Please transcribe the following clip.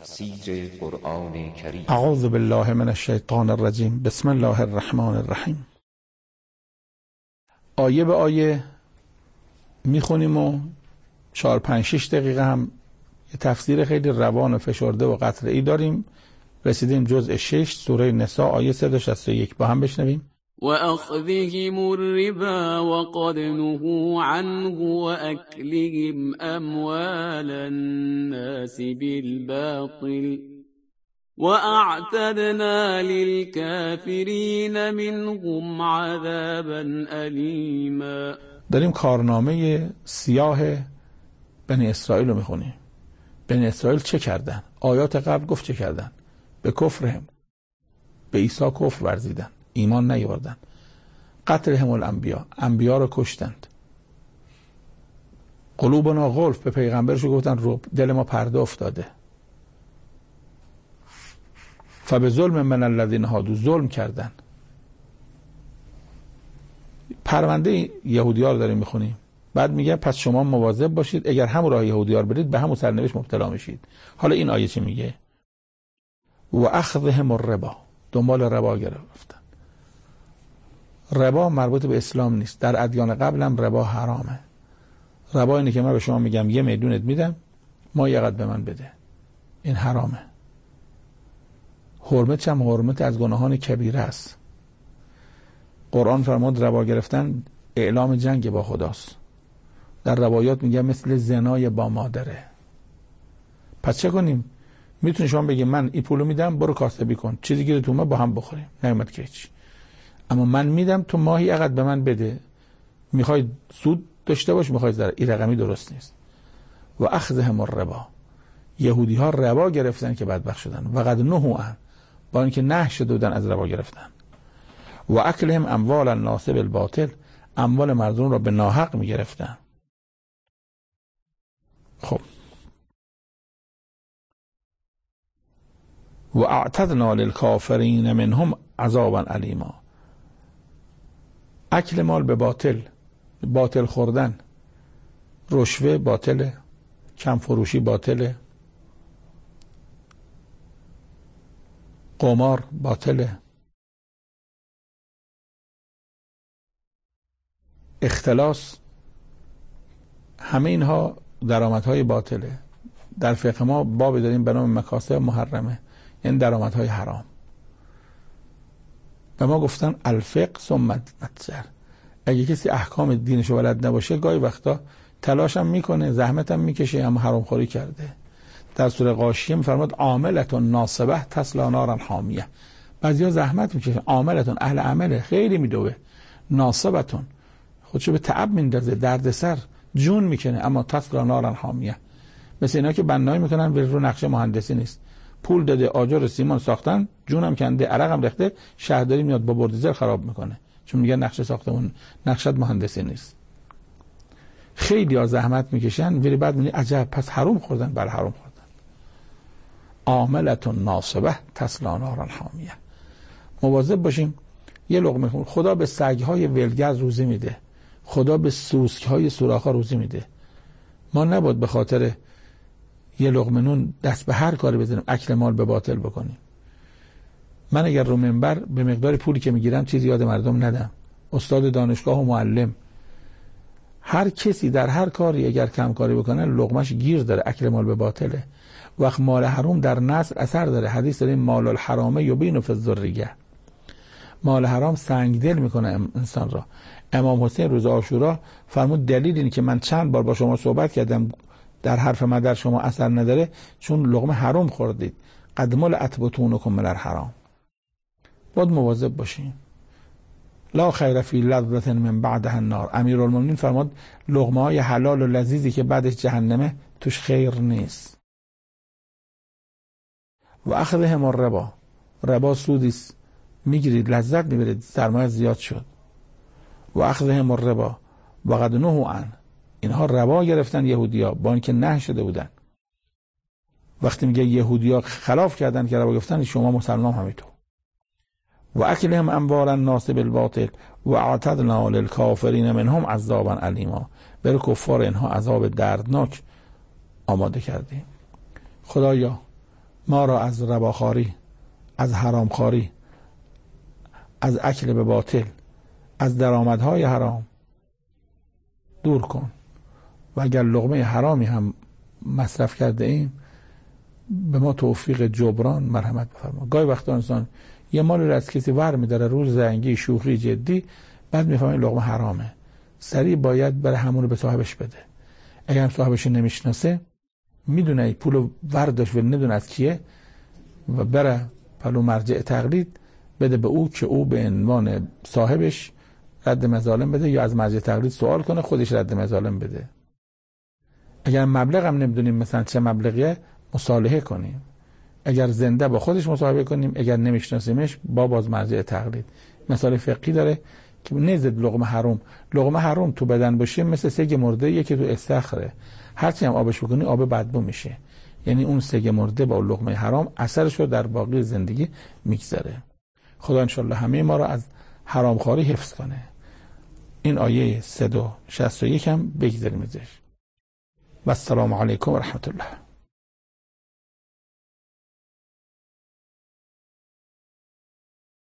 تفسیر قرآن کریم. اعوذ بالله من الشیطان الرجیم. بسم الله الرحمن الرحیم. آیه به آیه میخونیم و 4-5-6 دقیقه هم یه تفسیر خیلی روان و فشرده و قطعه‌ای داریم. رسیدیم جزء 6 سوره نساء آیه 161. با هم بشنویم. وأخذهم الربا وقد نهوا عنه وأكلهم أموال الناس بالباطل وأعتدنا للكافرين منهم عذابا أليما. داریم کارنامه سیاه بنی اسرائیل رو میخونیم. بنی اسرائیل چه کردن؟ آیات قبل گفت چه کردن؟ به کفرهم، به عیسی کفر ورزیدن، ایمان نیاوردن. قتلهم الانبیا، انبیا رو کشتند. قلوبنا غلف، به پیغمبرش گفتن رو دل ما پرده افتاده. فبظلم من الذین هادوا، ظلم کردن. پرونده یهودی‌ها رو داریم میخونیم. بعد میگه پس شما مواظب باشید، اگر همون راه یهودی‌ها رو برید به همون سرنوشت مبتلا میشید. حالا این آیه چی میگه؟ و اخذهم الربا، دنبال ربا گرفتن. ربا مربوط به اسلام نیست. در ادیان قبل هم ربا حرامه. ربا اینه که من به شما میگم 1 میلیونت میدم، ما یقت به من بده. این حرامه. حرمت هم حرمت از گناهان کبیره است. قرآن فرمود ربا گرفتن اعلام جنگ با خداست. در روایات میگه مثل زنای با مادره. پس چه کنیم؟ میتونی شما بگی من این پولو میدم برو کاسبی کن، چیزی گیره تو ما با هم بخوریم، نمیاد که هیچ. اما من میدم تو ماهی عقد به من بده. میخوای سود داشته باش، میخوای ضرر. این رقمی درست نیست. و اخذهم الربا، یهودی ها ربا گرفتن که بدبخت شدن. و قد نهوا عنه، با اینکه نهی شده بودن از ربا گرفتن. و اکلهم اموال الناس بالباطل، اموال مردم را به ناحق میگرفتن. خب و اعتدنا للکافرین منهم عذابا الیما. اکل مال به باطل، باطل خوردن، رشوه باطله، کم فروشی باطله، قمار باطله، اختلاس، همه اینها درآمدهای باطله. در فقه ما بابی داریم به نام مکاسب محرمه، یعنی درآمدهای حرام. به ما گفتن الفقه ثم النظر. اگه کسی احکام دینشو بلد نباشه گاهی وقتا تلاشم میکنه، زحمتم میکشه، اما حرام خوری کرده. در سوره غاشیه میفرماد عاملتون ناصبه تصلا نارا حامیه. بعضیا زحمت میکشه، عاملتون اهل عمله، خیلی میدوه، ناصبتون خودشو به تعب میندازه، دردسر، جون میکنه، اما تصلا نارا حامیه. مثل اینا که بنایی میکنن رو نقشه مهندسی نیست، پول داده آجر سیمان ساختن، جونم کنده، عرقم ریخته، شهرداری میاد با بردیزر خراب میکنه، چون میگن نقشه ساختمون، نقشت مهندسی نیست. خیلی ها زحمت میکشن ولی بعد میگن عجب پس حرام خوردن. بر حرام خوردن. عاملتون ناصبه تصلا نارا حامیه. مواظب باشیم. یه لقمه خون، خدا به سگهای ولگرد روزی میده، خدا به سوسکهای سوراخا روزی میده. ما نباید به خاطر یه لقمه نون دست به هر کاری بزنیم، اکل مال به باطل بکنیم. من اگر رو منبر به مقدار پولی که میگیرم چیزی یاد مردم ندم. استاد دانشگاه و معلم، هر کسی در هر کاری اگر کم کاری بکنه لقمش گیر داره، اکل مال به باطله. وقت مال حرام در نسل اثر داره. حدیث داریم مال الحرام یبین فی الذریه. مال حرام سنگدل میکنه انسان را. امام حسین روز عاشورا فرمود دلیل اینه که من چند بار با شما صحبت کردم در حرف من در شما اثر نداره چون لقمه حرام خوردید. قد ملئت بطونکم من الحرام. باید مواظب باشین. لا خیر فی لذة من بعدها النار. امیرالمومنین فرمود لقمه های حلال و لذیذی که بعدش جهنمه توش خیر نیست. و اخذهم الربا، ربا سودیست، میگیرید لذت میبرید، سرمایه زیاد شد. و اخذهم الربا و قد نهوا عنه، اینها ربا گرفتن یهودیا با اینکه نهی شده بودن. وقتی میگه یهودیا خلاف کردن که ربا گرفتن، شما مسلمان همینطور. و اکلهم اموال الناس بالباطل و اعتدنا للکافرین منهم عذابا الیما. بر کفار اینها عذاب دردناک آماده کردیم. خدایا ما را از رباخواری، از حرامخواری، از اکل به باطل، از درآمدهای حرام دور کن و اگر لقمه حرامی هم مصرف کرده ایم به ما توفیق جبران مرحمت بفرما. گاهی وقتا انسان یه مالی رو از کسی ور می‌داره، روز زنگی، شوخی، جدی، بعد میفهمه این لقمه حرامه، سریع باید برای همون رو به صاحبش بده. اگر صاحبش نمیشناسه، میدونه پول ورداش و ندونه از کیه و بره پلو مرجع تقلید بده به او که او به عنوان صاحبش رد مظالم بده یا از مرجع تقلید سوال کنه خودش رد مظالم بده. اگر مبلغ هم نمیدونیم مثلا چه مبلغیه، مصالحه کنیم. اگر زنده با خودش مصاحبه کنیم، اگر نمیشناسیمش با باز مرجع تقلید. مثال فقهی داره که نزد لقمه حرام. لقمه حرام تو بدن باشه مثل سگ مرده یه که تو استخره، هرچی هم آبش بکنی آب بدبو میشه. یعنی اون سگ مرده با لقمه حرام اثرش رو در باقی زندگی میگذره. خدا انشالله همه ما رو از حرامخواری حفظ کنه. این آیه 361 هم بگذاریم ازش. و السلام علیکم و رحمت الله.